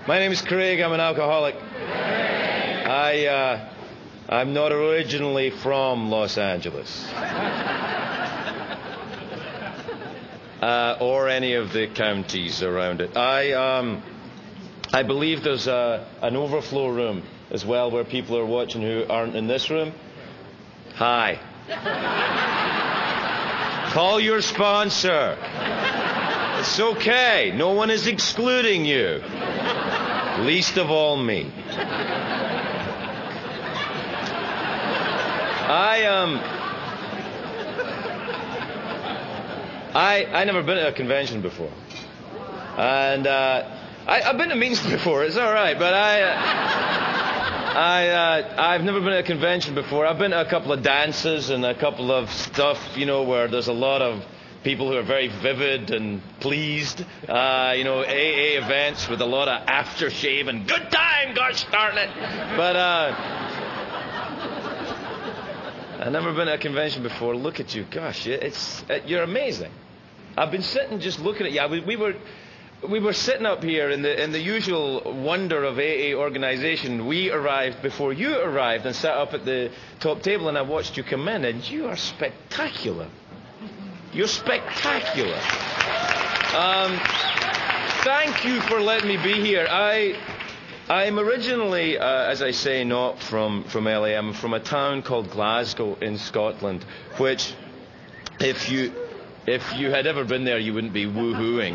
My name is Craig. I'm an alcoholic. I'm not originally from Los Angeles. Or any of the counties around it. I believe there's an overflow room as well where people are watching who aren't in this room. Hi. Call your sponsor. It's okay. No one is excluding you. Least of all me. I never been at a convention before. And I've been to meetings before, it's all right, but I've never been at a convention before. I've been to a couple of dances and a couple of stuff, where there's a lot of people who are very vivid and pleased. AA events with a lot of aftershave and good time, gosh darn it. But I've never been at a convention before. Look at you, gosh, you're amazing. I've been sitting just looking at you. We were sitting up here in the usual wonder of AA organization. We arrived before you arrived and sat up at the top table, and I watched you come in, and you are spectacular. You're spectacular. Thank you for letting me be here. I'm originally, as I say, not from LA. I'm from a town called Glasgow in Scotland, which, if you had ever been there, you wouldn't be woo-hooing.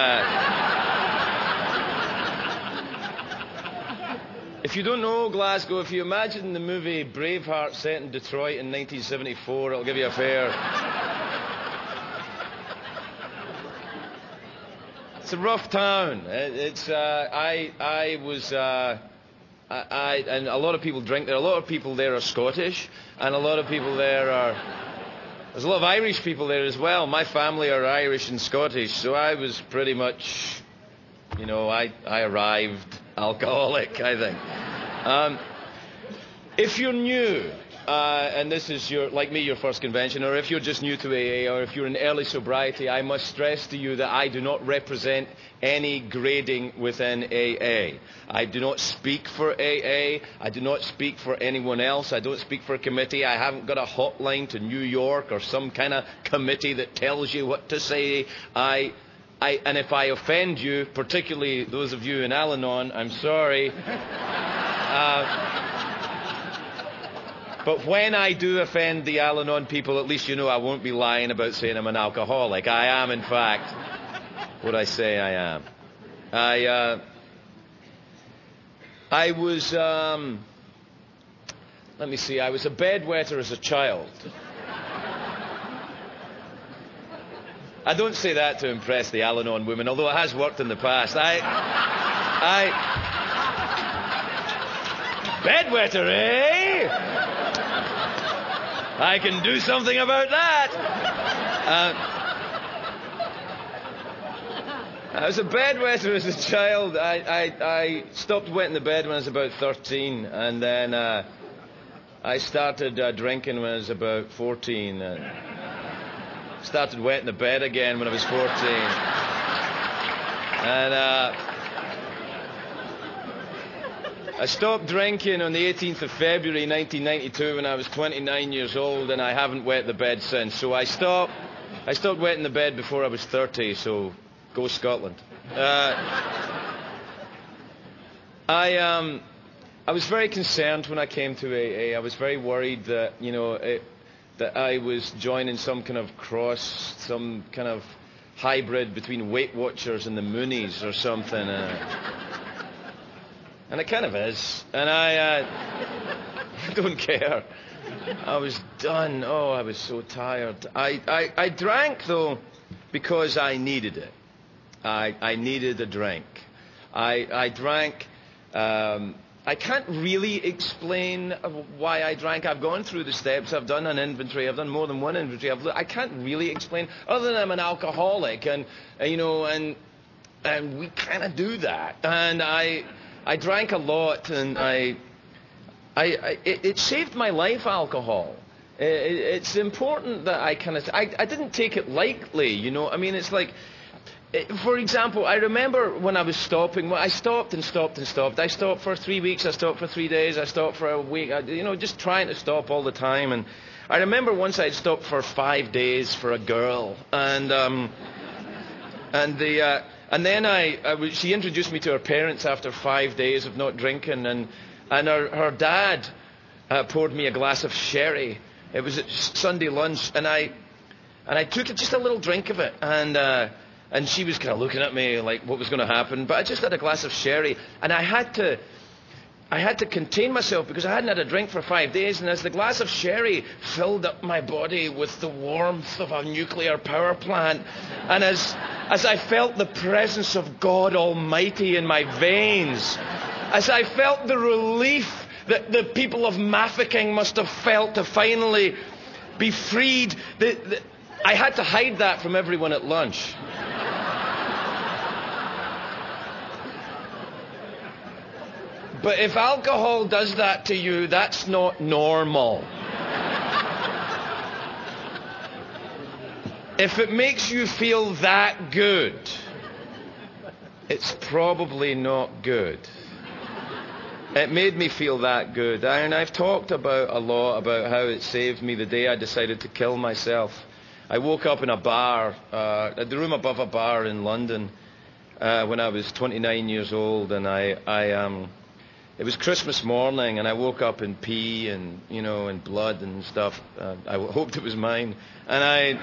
If you don't know Glasgow, if you imagine the movie Braveheart set in Detroit in 1974, it'll give you a fair... It's a rough town. And a lot of people drink there. A lot of people there are Scottish, and a lot of people there are... There's a lot of Irish people there as well. My family are Irish and Scottish, so I was pretty much, I arrived alcoholic, I think. If you're new, and this is like your first convention, or if you're just new to AA, or if you're in early sobriety, I must stress to you that I do not represent any grading within AA. I do not speak for AA. I do not speak for anyone else. I don't speak for a committee. I haven't got a hotline to New York or some kind of committee that tells you what to say. And if I offend you, particularly those of you in Al-Anon, I'm sorry. But when I do offend the Al-Anon people, at least I won't be lying about saying I'm an alcoholic. I am, in fact, what I say I am. I was, let me see, I was a bedwetter as a child. I don't say that to impress the Al-Anon women, although it has worked in the past. Bedwetter, eh? I can do something about that. I was a bedwetter as a child. I stopped wetting the bed when I was about 13, and then I started drinking when I was about 14. Started wetting the bed again when I was 14. And I stopped drinking on the 18th of February 1992 when I was 29 years old, and I haven't wet the bed since. So I stopped wetting the bed before I was 30, so go Scotland. I was very concerned when I came to AA. I was very worried that, that I was joining some kind of some kind of hybrid between Weight Watchers and the Moonies or something. And it kind of is. And I don't care. I was done. Oh, I was so tired. I drank, though, because I needed it. I needed a drink. I drank. I can't really explain why I drank. I've gone through the steps. I've done an inventory. I've done more than one inventory. I can't really explain, other than I'm an alcoholic. And we kind of do that. And I drank a lot, and it saved my life, alcohol. It's important that I didn't take it lightly, I mean, it's like, For example, I remember when I was stopping, I stopped and stopped and stopped. I stopped for 3 weeks, I stopped for 3 days, I stopped for a week, just trying to stop all the time. And I remember once I'd stopped for 5 days for a girl, and then she introduced me to her parents after 5 days of not drinking, and her dad poured me a glass of sherry. It was at Sunday lunch, and I took just a little drink of it, and she was kind of looking at me like what was going to happen. But I just had a glass of sherry, and I had to contain myself because I hadn't had a drink for 5 days. And as the glass of sherry filled up my body with the warmth of a nuclear power plant, and as I felt the presence of God Almighty in my veins, as I felt the relief that the people of Mafeking must have felt to finally be freed, I had to hide that from everyone at lunch. But if alcohol does that to you, that's not normal. If it makes you feel that good, it's probably not good. It made me feel that good. And I've talked a lot about how it saved me the day I decided to kill myself. I woke up in a bar, at the room above a bar in London, when I was 29 years old, and it was Christmas morning, and I woke up in pee and, and blood and stuff. I hoped it was mine. And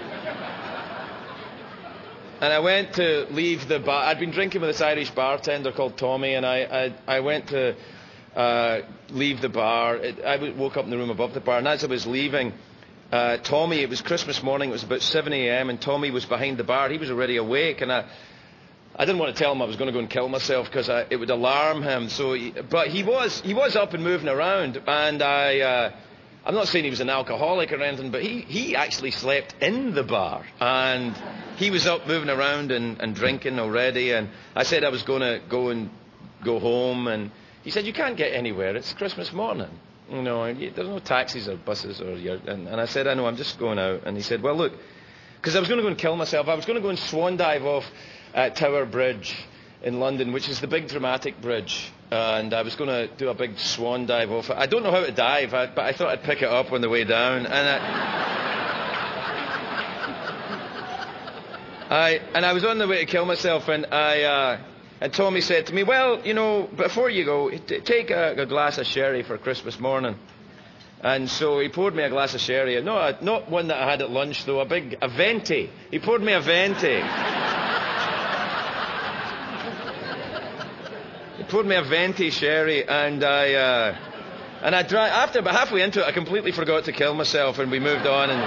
I went to leave the bar. I'd been drinking with this Irish bartender called Tommy, and I went to leave the bar. I woke up in the room above the bar, and as I was leaving, Tommy, it was Christmas morning, it was about 7 a.m., and Tommy was behind the bar. He was already awake, and I didn't want to tell him I was going to go and kill myself because it would alarm him. But he was up and moving around, and I'm not saying he was an alcoholic or anything, but he actually slept in the bar, and he was up moving around and drinking already. And I said I was going to go home, and he said, "You can't get anywhere. It's Christmas morning. There's no taxis or buses and I said, "I know. I'm just going out." And he said, "Well, look," because I was going to go and kill myself. I was going to go and swan dive off at Tower Bridge in London, which is the big dramatic bridge, and I was going to do a big swan dive off it. I don't know how to dive, but I thought I'd pick it up on the way down, and I was on the way to kill myself, and Tommy said to me, "Well, before you go, take a glass of sherry for Christmas morning." And so he poured me a glass of sherry, not one that I had at lunch though, a venti. He poured me a venti. Poured me a venti sherry, and I drank. After about halfway into it, I completely forgot to kill myself, and we moved on. And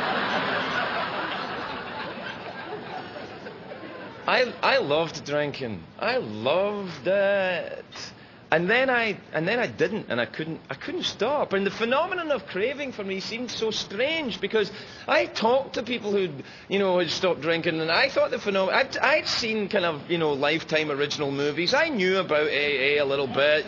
I loved drinking. I loved it. And then I didn't, and I couldn't stop. And the phenomenon of craving for me seemed so strange because I talked to people had stopped drinking, and I thought the phenomenon. I'd seen kind of Lifetime original movies. I knew about AA a little bit,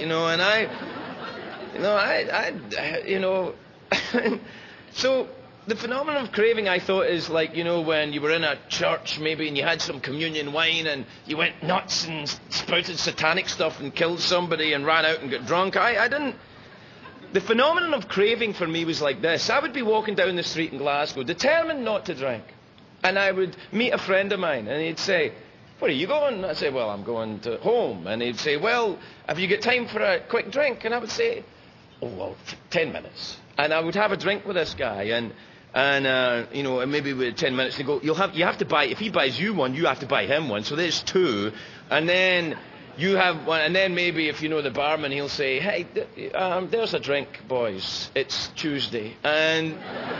so. The phenomenon of craving, I thought, is like, when you were in a church maybe and you had some communion wine and you went nuts and spouted satanic stuff and killed somebody and ran out and got drunk. I didn't. The phenomenon of craving for me was like this. I would be walking down the street in Glasgow, determined not to drink. And I would meet a friend of mine and he'd say, "Where are you going?" I'd say, "Well, I'm going to home." And he'd say, "Well, have you got time for a quick drink?" And I would say, "Oh, well, 10 minutes. And I would have a drink with this guy, and maybe with 10 minutes, they go, you have to buy, if he buys you one, you have to buy him one. So there's two. And then you have one. And then maybe if you know the barman, he'll say, "Hey, there's a drink, boys. It's Tuesday." And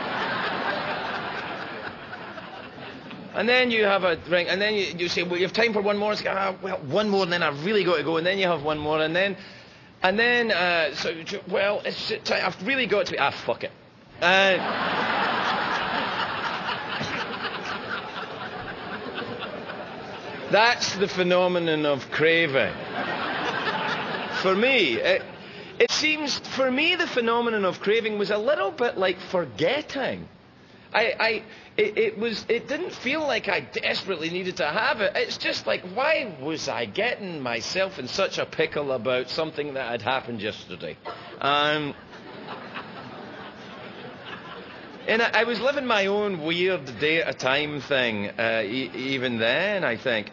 then you have a drink. And then you say, "Well, you have time for one more?" It's like, "Well, one more, and then I've really got to go." And then you have one more. And then, I've really got to, fuck it. That's the phenomenon of craving. For me, it seems, for me, the phenomenon of craving was a little bit like forgetting. It didn't feel like I desperately needed to have it. It's just like, why was I getting myself in such a pickle about something that had happened yesterday? And I was living my own weird day at a time thing, even then, I think.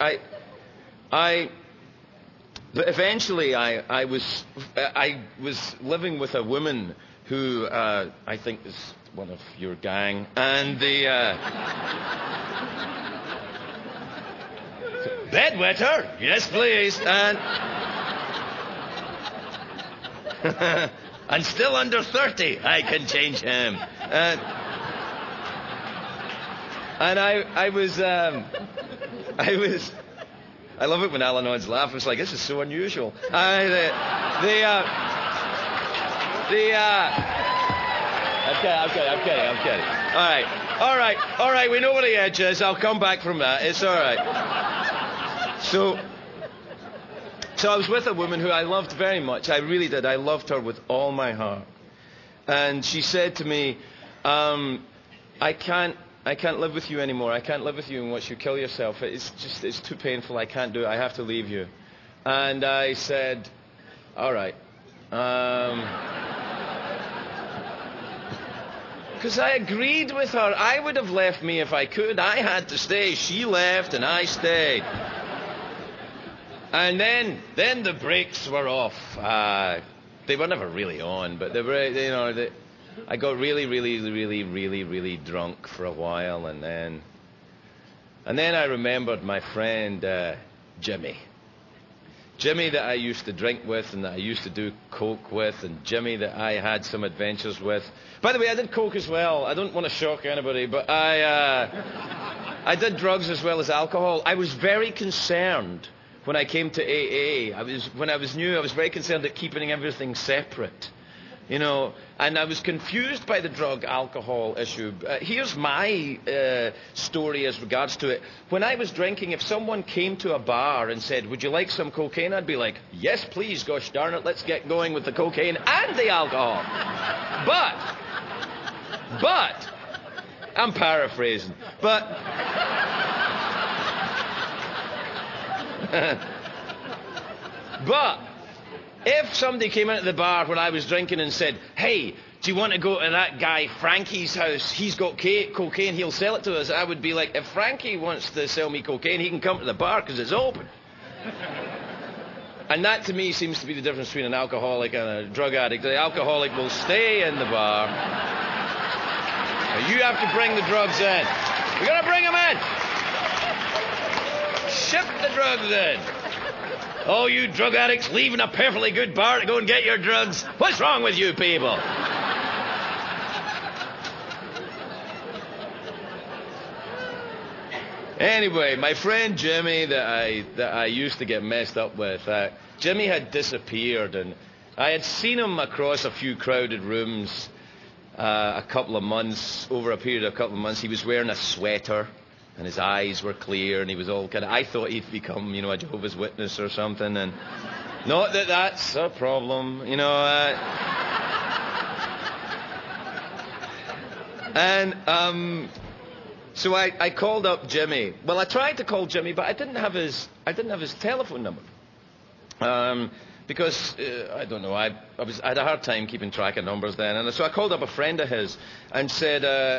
But eventually I was living with a woman who I think is one of your gang, and the bedwetter, yes please, and still under 30, I can change him. And I love it when Alan Odds laugh. It's like, this is so unusual. I'm kidding. All right. We know where the edge is. I'll come back from that. It's all right. So I was with a woman who I loved very much. I really did. I loved her with all my heart. And she said to me, I can't live with you anymore. I can't live with you and watch you kill yourself. It's too painful. I can't do it. I have to leave you. And I said, all right. Because I agreed with her. I would have left me if I could. I had to stay. She left and I stayed. And then the brakes were off. They were never really on, but they were, I got really drunk for a while, and then I remembered my friend Jimmy that I used to drink with and that I used to do coke with, and Jimmy that I had some adventures with. By the way, I did coke as well. I don't want to shock anybody, but I did drugs as well as alcohol. I was very concerned when I came to AA. When I was new, I was very concerned at keeping everything separate. And I was confused by the drug-alcohol issue. Here's my story as regards to it. When I was drinking, if someone came to a bar and said, would you like some cocaine? I'd be like, yes, please, gosh darn it, let's get going with the cocaine and the alcohol. But, I'm paraphrasing, but if somebody came into the bar when I was drinking and said, hey, do you want to go to that guy Frankie's house? He's got cocaine, he'll sell it to us. I would be like, if Frankie wants to sell me cocaine, he can come to the bar because it's open. And that to me seems to be the difference between an alcoholic and a drug addict. The alcoholic will stay in the bar. You have to bring the drugs in. We're going to bring them in. Ship the drugs in. Oh, you drug addicts leaving a perfectly good bar to go and get your drugs. What's wrong with you people? Anyway, my friend Jimmy that I used to get messed up with, Jimmy had disappeared, and I had seen him across a few crowded rooms over a period of a couple of months. He was wearing a sweater, and his eyes were clear, and he was all kind of, I thought he'd become, a Jehovah's Witness or something, and not that that's a problem, So I called up Jimmy. Well, I tried to call Jimmy, but I didn't have his telephone number. Because, I don't know, I had a hard time keeping track of numbers then. And so I called up a friend of his and said,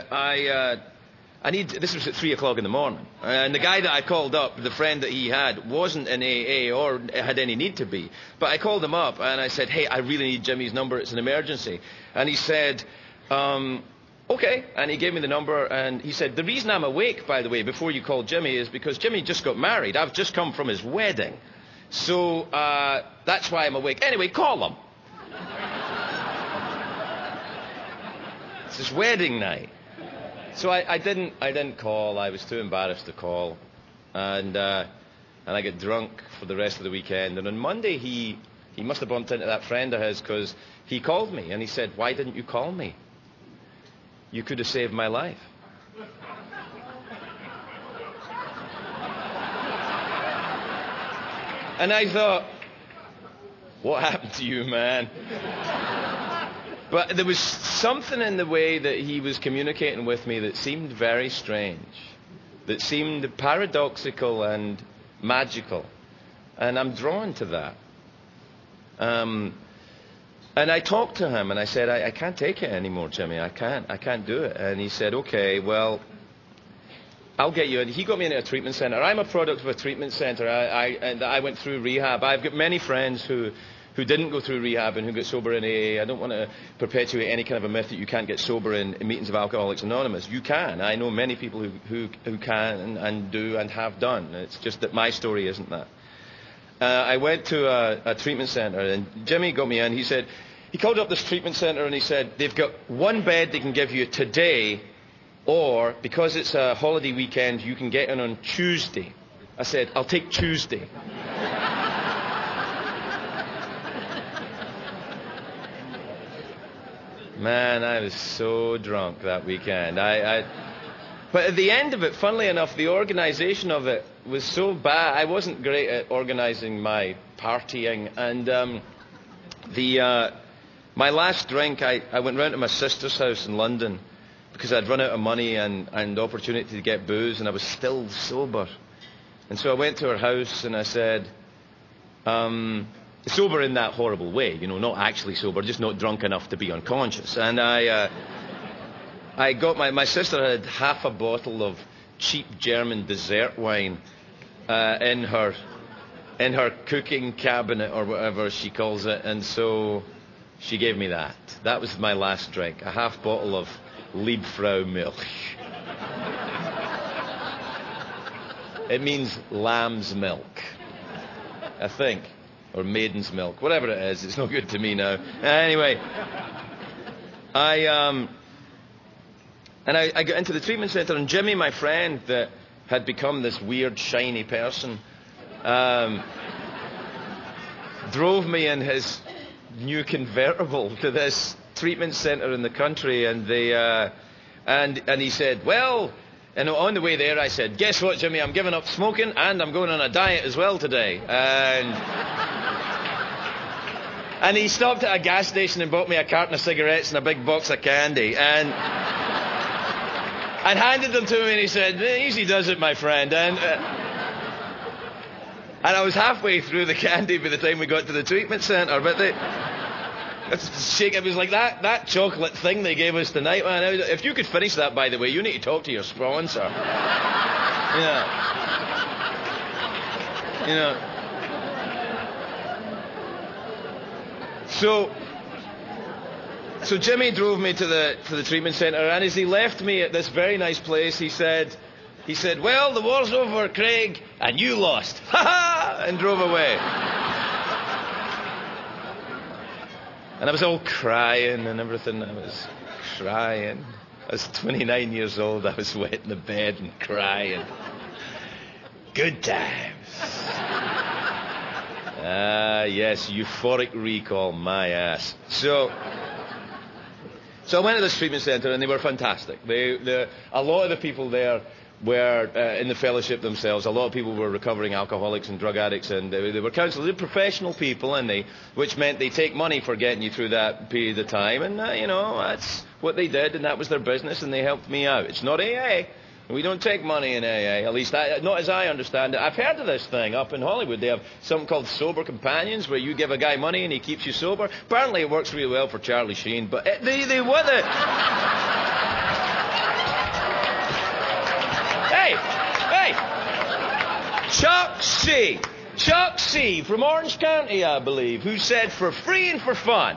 this was at 3 o'clock in the morning. And the guy that I called up, the friend that he had, wasn't in AA or had any need to be. But I called him up and I said, hey, I really need Jimmy's number. It's an emergency. And he said, okay. And he gave me the number and he said, the reason I'm awake, by the way, before you call Jimmy is because Jimmy just got married. I've just come from his wedding. So that's why I'm awake. Anyway, call him. It's his wedding night. So I didn't call. I was too embarrassed to call. And I got drunk for the rest of the weekend. And on Monday, he must have bumped into that friend of his because he called me. And he said, why didn't you call me? You could have saved my life. And I thought, what happened to you, man? But there was something in the way that he was communicating with me that seemed very strange, that seemed paradoxical and magical. And I'm drawn to that. And I talked to him and I said, I can't take it anymore, Jimmy. I can't do it. And he said, okay, well, I'll get you in. He got me into a treatment center. I'm a product of a treatment center. I went through rehab. I've got many friends who didn't go through rehab and who got sober in AA. I don't want to perpetuate any kind of a myth that you can't get sober in meetings of Alcoholics Anonymous. You can. I know many people who can and do and have done. It's just that my story isn't that. I went to a treatment center and Jimmy got me in. He called up this treatment center and he said, they've got one bed they can give you today, or because it's a holiday weekend, you can get in on Tuesday. I said, I'll take Tuesday. Man, I was so drunk that weekend. But at the end of it, funnily enough, the organization of it was so bad. I wasn't great at organizing my partying. And my last drink, I went round to my sister's house in London because I'd run out of money and opportunity to get booze, and I was still sober. And so I went to her house and I said, sober in that horrible way, not actually sober, just not drunk enough to be unconscious. And I got my sister had half a bottle of cheap German dessert wine in her cooking cabinet or whatever she calls it, and so she gave me that. That was my last drink, a half bottle of Liebfrau Milch. It means lamb's milk, I think. Or maiden's milk, whatever it is. It's no good to me now. Anyway, I got into the treatment center, and Jimmy, my friend, that had become this weird, shiny person, drove me in his new convertible to this treatment center in the country, and he said, well. And on the way there, I said, guess what, Jimmy? I'm giving up smoking, and I'm going on a diet as well today. And he stopped at a gas station and bought me a carton of cigarettes and a big box of candy. And handed them to me, and he said, easy does it, my friend. And I was halfway through the candy by the time we got to the treatment center. But it was like that chocolate thing they gave us tonight, man. If you could finish that, by the way, you need to talk to your sponsor. So Jimmy drove me to the treatment center, and as he left me at this very nice place, he said, well, the war's over, Craig, and you lost. Ha ha! And drove away. And I was all crying and everything. I was crying. I was 29 years old. I was wet in the bed and crying. Good times. Yes, euphoric recall, my ass. So I went to this treatment center, and they were fantastic. A lot of the people there were in the fellowship themselves. A lot of people were recovering alcoholics and drug addicts, and they were counselors. They're professional people, which meant they take money for getting you through that period of time. And, that's what they did, and that was their business, and they helped me out. It's not AA. We don't take money in AA, at least not as I understand it. I've heard of this thing up in Hollywood. They have something called Sober Companions, where you give a guy money and he keeps you sober. Apparently it works really well for Charlie Sheen, but they what the... Hey! Chuck C. from Orange County, I believe, who said, for free and for fun.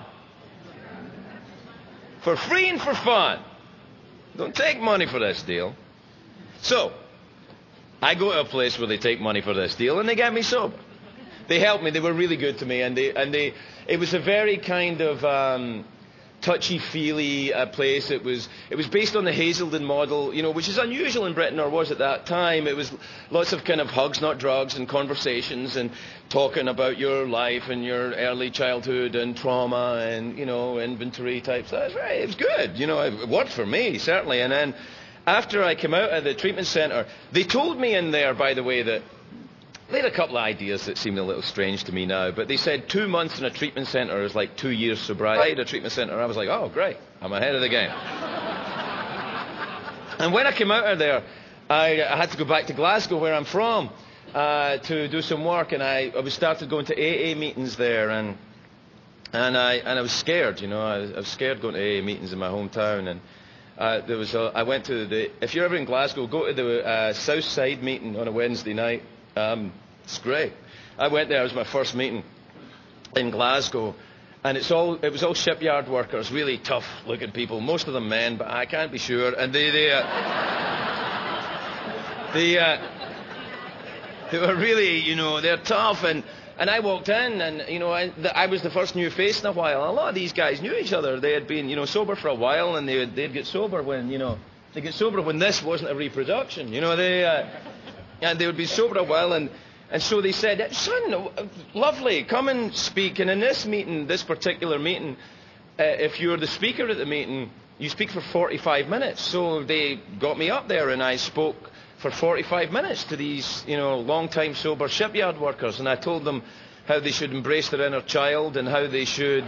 For free and for fun. Don't take money for this deal. So, I go to a place where they take money for this deal, and they get me sober. They helped me. They were really good to me, and it was a very kind of touchy-feely place. It was based on the Hazelden model, which is unusual in Britain, or was at that time. It was lots of kind of hugs, not drugs, and conversations, and talking about your life and your early childhood and trauma and, inventory type stuff. It was good. It worked for me, certainly. And then after I came out of the treatment center, they told me in there, by the way, that they had a couple of ideas that seemed a little strange to me now, but they said 2 months in a treatment centre is like 2 years sobriety at a treatment centre. I was like, oh, great, I'm ahead of the game. And when I came out of there, I had to go back to Glasgow, where I'm from, to do some work, and I started going to AA meetings there, and I was scared, you know. I was scared going to AA meetings in my hometown, and I went to if you're ever in Glasgow, go to the South Side meeting on a Wednesday night. It's great. I went there. It was my first meeting in Glasgow, and it was all shipyard workers, really tough-looking people. Most of them men, but I can't be sure. And they were really, you know, they're tough. And I walked in, and you know, I was the first new face in a while. And a lot of these guys knew each other. They had been, you know, sober for a while, and they'd get sober when, you know, they get sober when this wasn't a reproduction. You know, and they would be sober a while, and so they said, son, lovely, come and speak. And in this meeting, this particular meeting, if you're the speaker at the meeting, you speak for 45 minutes. So they got me up there, and I spoke for 45 minutes to these, you know, long-time sober shipyard workers. And I told them how they should embrace their inner child, and how they should...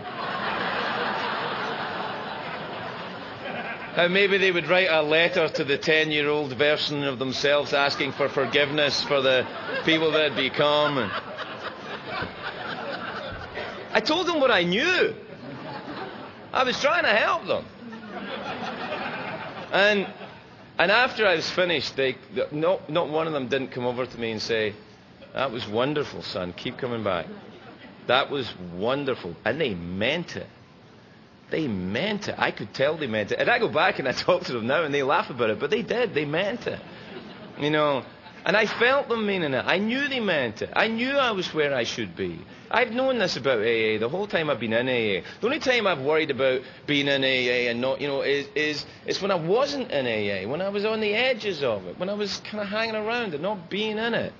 how maybe they would write a letter to the 10-year-old version of themselves asking for forgiveness for the people that had become. And I told them what I knew. I was trying to help them. And after I was finished, not one of them didn't come over to me and say, that was wonderful, son, keep coming back. That was wonderful. And they meant it. They meant it. I could tell they meant it. And I go back and I talk to them now and they laugh about it, but they did. They meant it. You know, and I felt them meaning it. I knew they meant it. I knew I was where I should be. I've known this about AA the whole time I've been in AA. The only time I've worried about being in AA and not, you know, is when I wasn't in AA, when I was on the edges of it, when I was kind of hanging around and not being in it.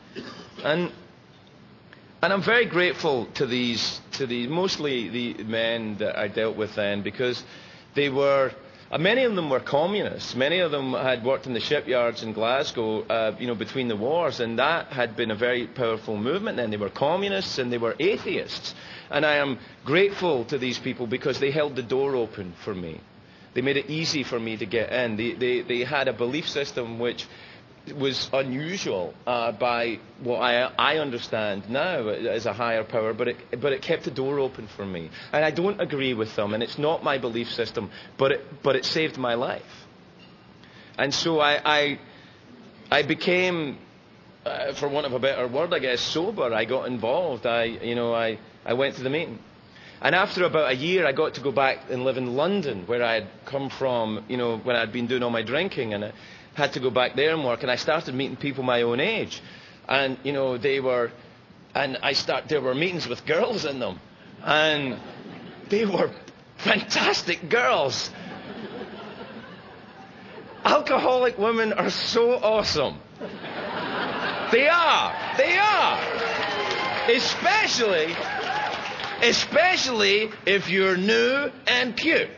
And I'm very grateful to these mostly the men that I dealt with then, because they were, many of them were communists. Many of them had worked in the shipyards in Glasgow, you know, between the wars, and that had been a very powerful movement then. They were communists and they were atheists. And I am grateful to these people because they held the door open for me. They made it easy for me to get in. They had a belief system which was unusual by what I understand now as a higher power, but it kept the door open for me. And I don't agree with them, and it's not my belief system, but it saved my life. And so I became, for want of a better word, I guess, sober. I got involved. I went to the meeting. And after about a year, I got to go back and live in London, where I had come from, you know, when I'd been doing all my drinking, and I had to go back there and work. And I started meeting people my own age, and you know, there were meetings with girls in them, and they were fantastic girls. Alcoholic women are so awesome. They are. Especially if you're new and cute.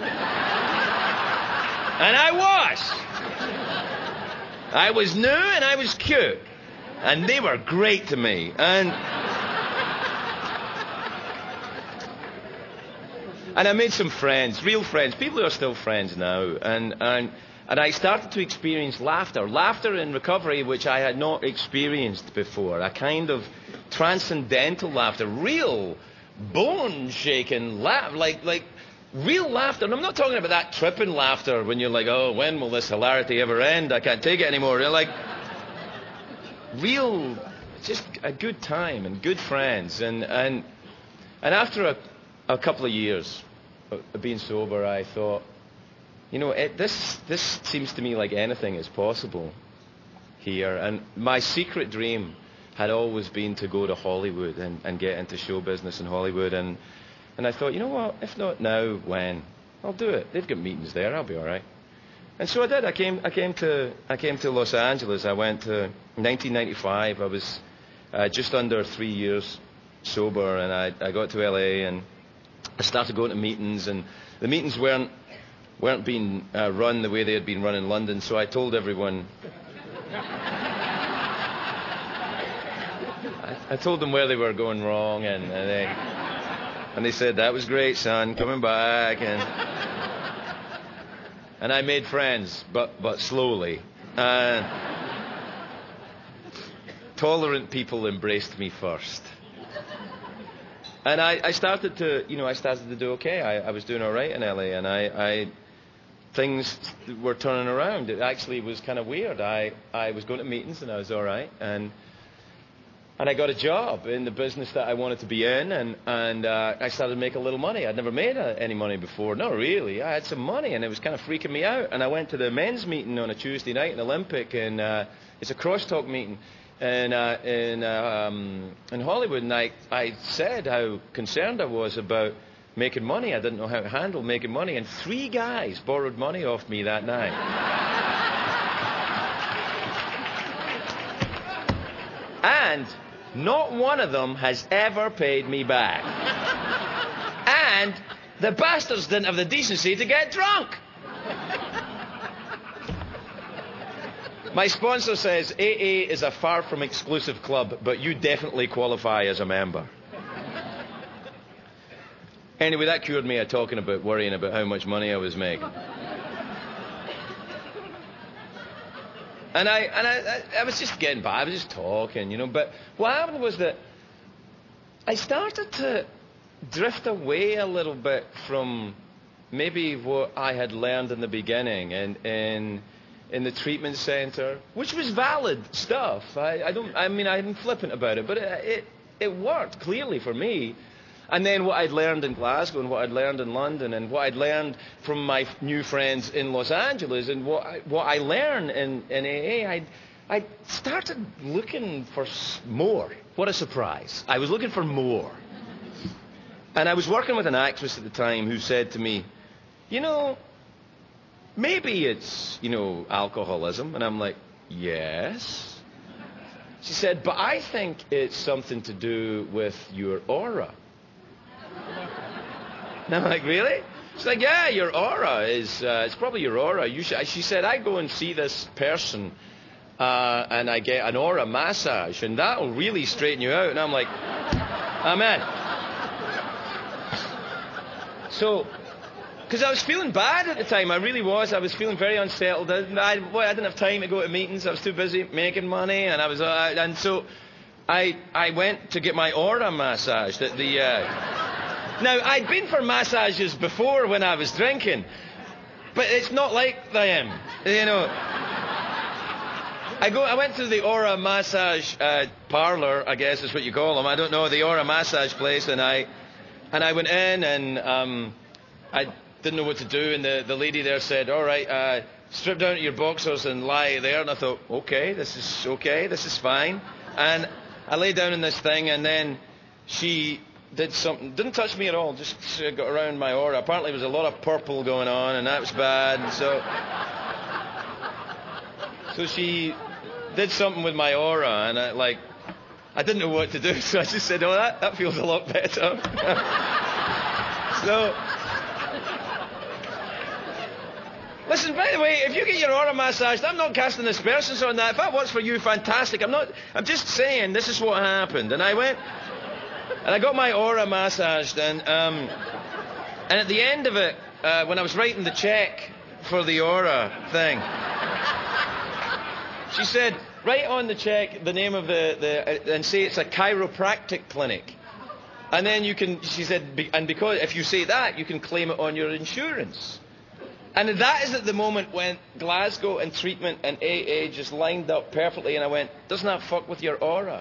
And I was new and I was cute. And they were great to me. And I made some friends, real friends, people who are still friends now. And I started to experience laughter in recovery, which I had not experienced before. A kind of transcendental laughter, real bone-shaking laugh, like real laughter. And I'm not talking about that tripping laughter when you're like, oh, when will this hilarity ever end? I can't take it anymore. You're like real, just a good time and good friends. And after a couple of years of being sober, I thought, you know, this seems to me like anything is possible here. And my secret dream had always been to go to Hollywood and get into show business in Hollywood. And I thought, you know what, if not now, when? I'll do it. They've got meetings there, I'll be all right. And so I did. I came to Los Angeles. I went to 1995. I was just under 3 years sober, and I got to LA, and I started going to meetings, and the meetings weren't being run the way they had been run in London, so I told everyone... I told them where they were going wrong, and they said, that was great, son, coming back. And I made friends, but slowly. Tolerant people embraced me first. And I started to do okay. I was doing all right in LA, and things were turning around. It actually was kind of weird. I was going to meetings, and I was all right. And I got a job in the business that I wanted to be in, and I started making a little money. I'd never made any money before. Not really. I had some money, and it was kind of freaking me out. And I went to the men's meeting on a Tuesday night in Olympic, and it's a crosstalk meeting in Hollywood. And I said how concerned I was about making money. I didn't know how to handle making money. And 3 guys borrowed money off me that night. And not one of them has ever paid me back. And the bastards didn't have the decency to get drunk. My sponsor says AA is a far from exclusive club, but you definitely qualify as a member. Anyway, that cured me of worrying about how much money I was making. And I was just getting by. I was just talking, But what happened was that I started to drift away a little bit from maybe what I had learned in the beginning and in the treatment center, which was valid stuff. I'm flippant about it, but it worked clearly for me. And then what I'd learned in Glasgow and what I'd learned in London and what I'd learned from my new friends in Los Angeles and what I learned in AA, I started looking for more. What a surprise. I was looking for more. And I was working with an actress at the time who said to me, maybe it's, alcoholism. And I'm like, yes. She said, but I think it's something to do with your aura. And I'm like, really? She's like, yeah, your aura is, it's probably your aura. She said, I go and see this person and I get an aura massage and that'll really straighten you out. And I'm like, amen. So, because I was feeling bad at the time, I really was. I was feeling very unsettled. I didn't have time to go to meetings. I was too busy making money, and so I went to get my aura massaged at the. Now I'd been for massages before when I was drinking, but it's not like them, I went to the aura massage parlor, I guess is what you call them. I don't know, the aura massage place, and I went in and I didn't know what to do, and the lady there said, all right, strip down to your boxers and lie there. And I thought, okay, this is fine. And I lay down in this thing, and then she did something, didn't touch me at all, just got around my aura. Apparently there was a lot of purple going on, and that was bad. And so she did something with my aura, and I didn't know what to do, so I just said, oh, that feels a lot better. So, listen, by the way, if you get your aura massaged, I'm not casting aspersions on that. If that works for you, fantastic. I'm just saying this is what happened. And I went, and I got my aura massaged, and at the end of it, when I was writing the check for the aura thing, she said, write on the check the name of and say it's a chiropractic clinic. And then she said, and because if you say that, you can claim it on your insurance. And that is at the moment when Glasgow and treatment and AA just lined up perfectly, and I went, doesn't that fuck with your aura?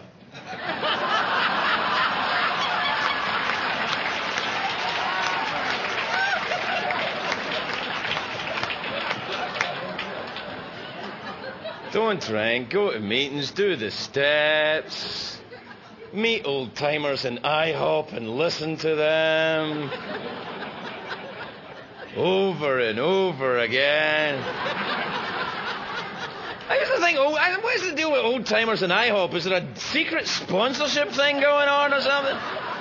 Don't drink, go to meetings, do the steps, meet old timers in IHOP and listen to them over and over again. I used to think, what is the deal with old timers in IHOP? Is there a secret sponsorship thing going on or something?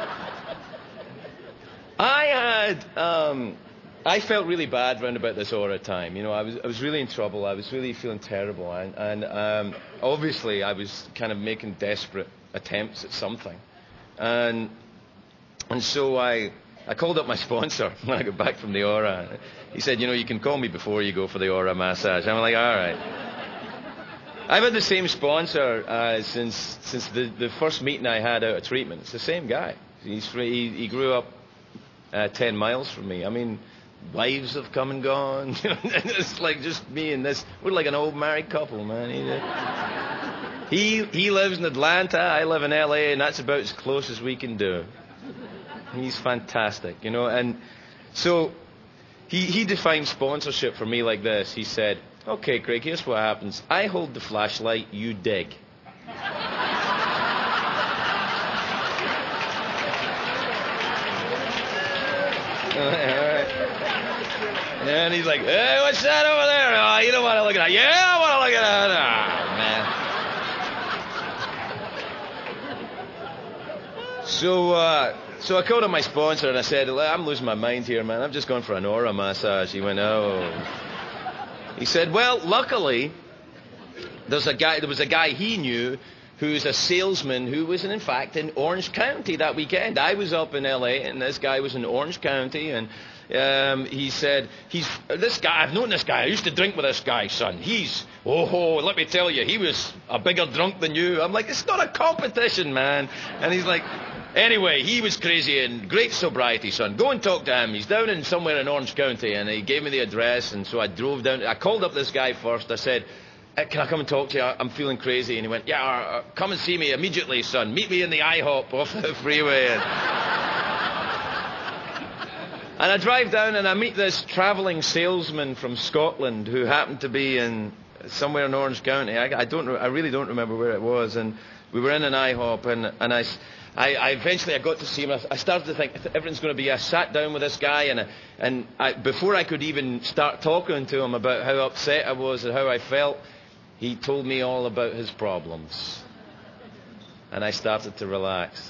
I felt really bad round about this aura time. I was really in trouble. I was really feeling terrible. And obviously I was kind of making desperate attempts at something. And so I called up my sponsor when I got back from the Aura. He said, you can call me before you go for the Aura massage. I'm like, all right. I've had the same sponsor since the first meeting I had out of treatment. It's the same guy. He grew up 10 miles from me. I mean, wives have come and gone. It's like just me and this. We're like an old married couple, man. He lives in Atlanta. I live in LA, and that's about as close as we can do. He's fantastic, And so he defined sponsorship for me like this. He said, "Okay, Craig, here's what happens. I hold the flashlight, you dig." All right. And he's like, "Hey, what's that over there? Oh, you don't want to look at that." "Yeah, I want to look at that." Oh, man. So I called up my sponsor and I said, "I'm losing my mind here, man. I'm just going for an Aura massage." He went, "Oh." He said, "Well, luckily, there was a guy he knew who's a salesman who was, in fact, in Orange County that weekend. I was up in L.A., and this guy was in Orange County, and he said, this guy, I've known this guy. I used to drink with this guy, son. Let me tell you, he was a bigger drunk than you." I'm like, "It's not a competition, man." And he's like, "Anyway, he was crazy and great sobriety, son. Go and talk to him. He's down in somewhere in Orange County." And he gave me the address, and so I drove down. I called up this guy first. I said, "Can I come and talk to you? I'm feeling crazy." And he went, "Yeah, come and see me immediately, son. Meet me in the IHOP off the freeway." And I drive down and I meet this traveling salesman from Scotland who happened to be in somewhere in Orange County. I really don't remember where it was. And we were in an IHOP, and I eventually got to see him. I started to think everything's going to be. I sat down with this guy, and before I could even start talking to him about how upset I was and how I felt, he told me all about his problems. And I started to relax.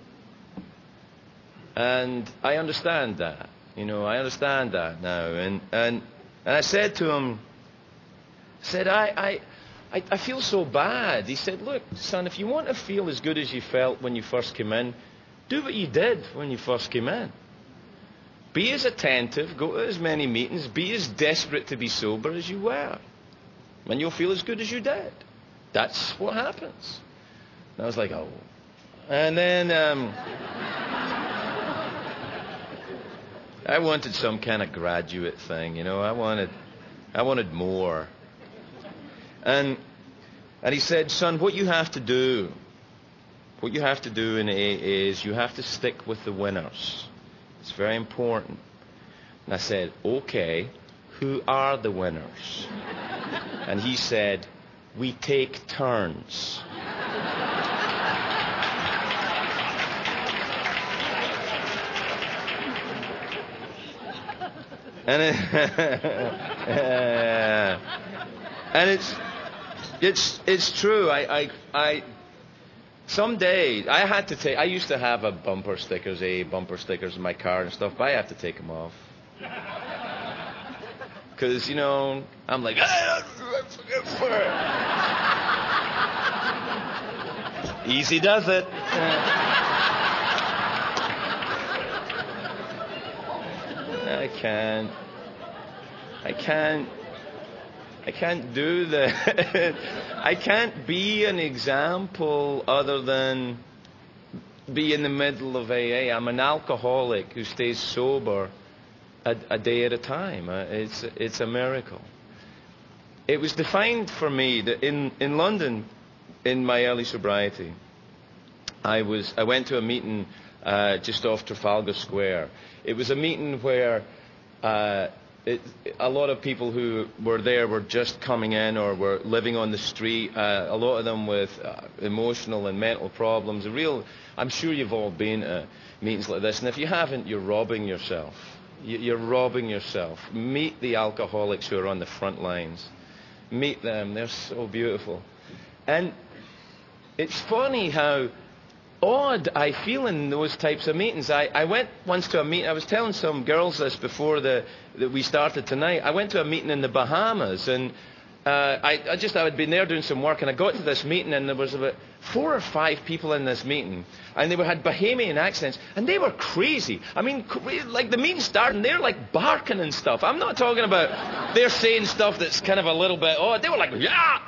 And I understand that. I understand that now. And I said to him, I feel so bad. He said, "Look, son, if you want to feel as good as you felt when you first came in, do what you did when you first came in. Be as attentive, go to as many meetings, be as desperate to be sober as you were. And you'll feel as good as you did. That's what happens." And I was like, "Oh." And then I wanted some kind of graduate thing, I wanted more. And he said, "Son, what you have to do in AA is you have to stick with the winners. It's very important." And I said, "Okay, who are the winners?" And he said, "We take turns." And it's true. Someday I had to take. I used to have bumper stickers in my car and stuff, but I have to take them off because I'm like, easy does it. I can't do that. I can't be an example other than be in the middle of AA. I'm an alcoholic who stays sober a day at a time. It's a miracle. It was defined for me that in London, in my early sobriety, I went to a meeting just off Trafalgar Square. It was a meeting where a lot of people who were there were just coming in or were living on the street, a lot of them with emotional and mental problems. I'm sure you've all been to meetings like this, and if you haven't, you're robbing yourself. You're robbing yourself. Meet the alcoholics who are on the front lines. Meet them. They're so beautiful. And it's funny how odd I feel in those types of meetings. I went once to a meeting. I was telling some girls this before that we started tonight. I went to a meeting in the Bahamas, and I'd been there doing some work, and I got to this meeting, and there was about 4 or 5 people in this meeting, and they had Bahamian accents, and they were crazy. I mean, like the meeting started, and they're like barking and stuff. I'm not talking about they're saying stuff that's kind of a little bit odd. They were like,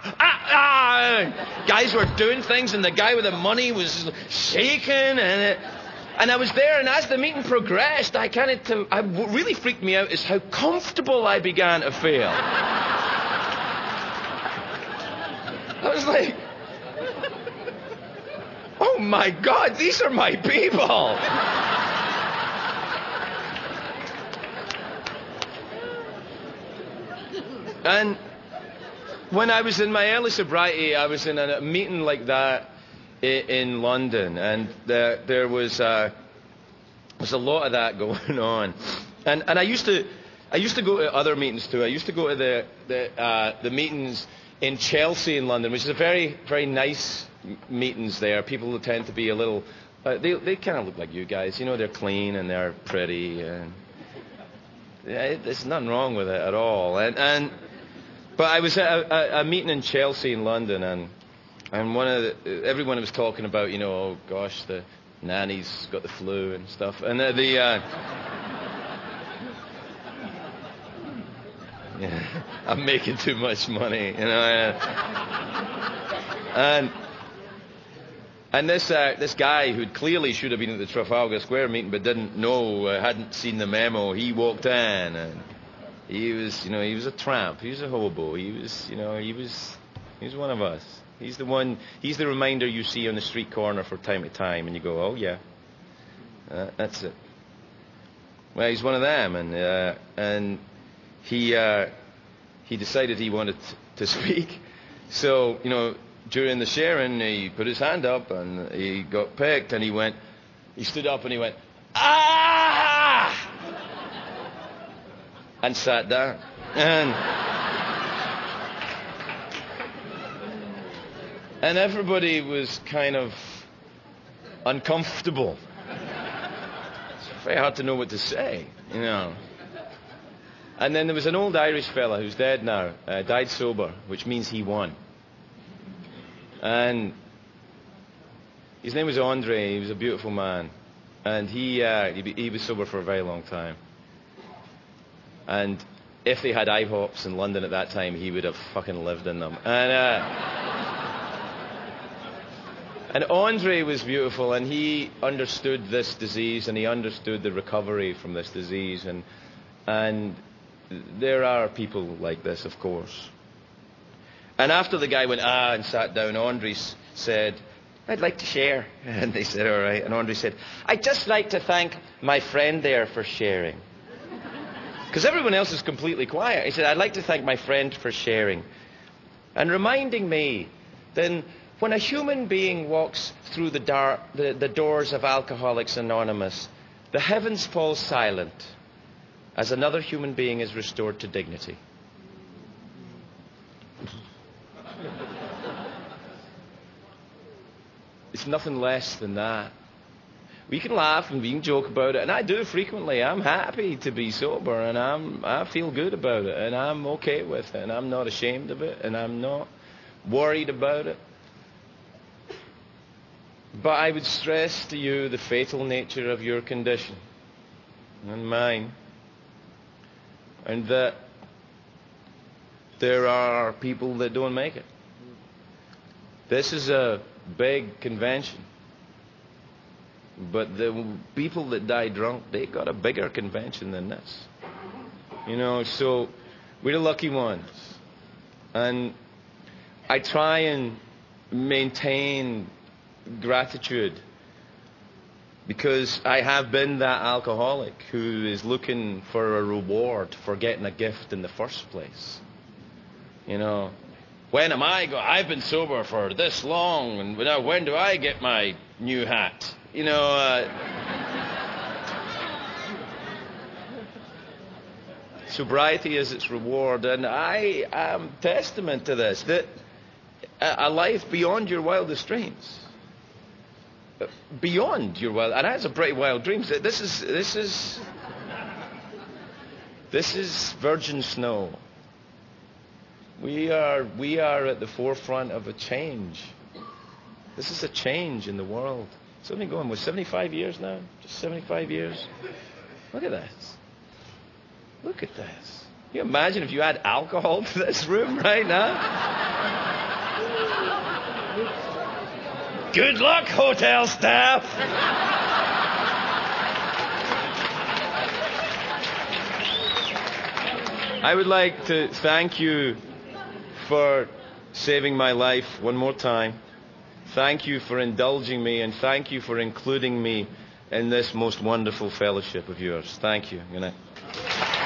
guys were doing things, and the guy with the money was shaking, and I was there, and as the meeting progressed, what really freaked me out is how comfortable I began to feel. I was like, oh my God, these are my people. And when I was in my early sobriety, I was in a meeting like that in London, and there was a lot of that going on. And I used to go to other meetings too. I used to go to the meetings in Chelsea in London, which is a very, very nice meetings there. People who tend to be a little, they kind of look like you guys. You know, they're clean and they're pretty. And there's nothing wrong with it at all. But I was at a meeting in Chelsea in London, and everyone was talking about, you know, oh gosh, the nanny's got the flu and stuff. And yeah, I'm making too much money, you know. And this guy who clearly should have been at the Trafalgar Square meeting but didn't know, hadn't seen the memo, he walked in, and he was a tramp, he was a hobo, he was one of us. He's the reminder you see on the street corner from time to time, and you go, oh yeah, that's it. Well, he's one of them, and he decided he wanted to speak. So, you know, during the sharing, he put his hand up, and he got picked, and he stood up, and he went, ah! And sat down. And everybody was kind of uncomfortable. It's very hard to know what to say, you know. And then there was an old Irish fella who's dead now, died sober, which means he won. And his name was Andre. He was a beautiful man, and he was sober for a very long time. And if they had IHOPs in London at that time, he would have fucking lived in them. And Andre was beautiful, and he understood this disease, and he understood the recovery from this disease, and there are people like this, of course. And after the guy went, and sat down, Andre said, I'd like to share. And they said, all right. And Andre said, I'd just like to thank my friend there for sharing. Because everyone else is completely quiet. He said, I'd like to thank my friend for sharing. And reminding me, then, when a human being walks through the doors of Alcoholics Anonymous, the heavens fall silent as another human being is restored to dignity. It's nothing less than that. We can laugh and we can joke about it, and I do frequently. I'm happy to be sober, and I feel good about it, and I'm okay with it, and I'm not ashamed of it, and I'm not worried about it. But I would stress to you the fatal nature of your condition and mine, and that there are people that don't make it. This is a big convention, but the people that die drunk, they got a bigger convention than this. You know, so we're the lucky ones. And I try and maintain gratitude, because I have been that alcoholic who is looking for a reward for getting a gift in the first place. You know, when am I I've been sober for this long, and now when do I get my new hat? You know, sobriety is its reward, and I am testament to this, that a life beyond your wildest dreams. Beyond your wild, and I had some pretty wild dreams. This is virgin snow. We are at the forefront of a change. This is a change in the world. So we've been going with 75 years now? Just 75 years? Look at this. Look at this. Can you imagine if you add alcohol to this room right now? Good luck, hotel staff. I would like to thank you for saving my life one more time. Thank you for indulging me, and thank you for including me in this most wonderful fellowship of yours. Thank you. Good night.